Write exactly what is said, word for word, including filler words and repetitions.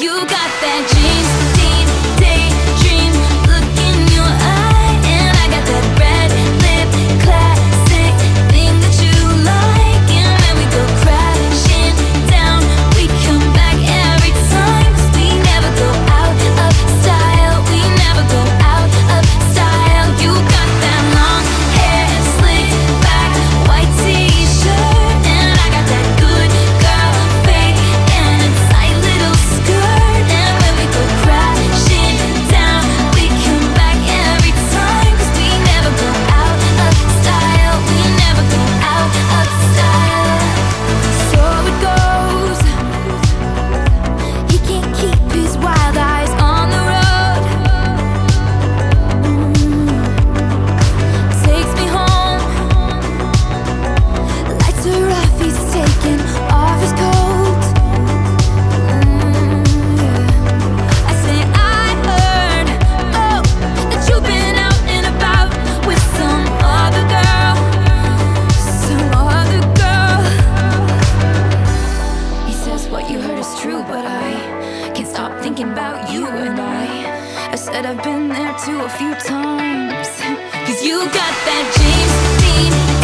You got that James Dean daydream look in your eye, and I got that red lip classic thing that you like. And when we go crashing down, we come back every time, 'cause we never go out of style. We never go out of style. You got that long hair slicked back, white t-shirt, and I got that good girl fade and a tight little skirt. And when we go crashing down, we come back every time, 'cause we never go out of style. We never go out of style. So it goes. He can't keep his wild eyes on the road. Mm. Takes me home. Lights are off, he's taking off his coat. Mm, yeah. I say I heard, oh, that you've been out and about with some other girl, some other girl. He says what you heard is true, but I can't stop thinking about you. And I, I said I've been there too a few times, 'cause you got that James Dean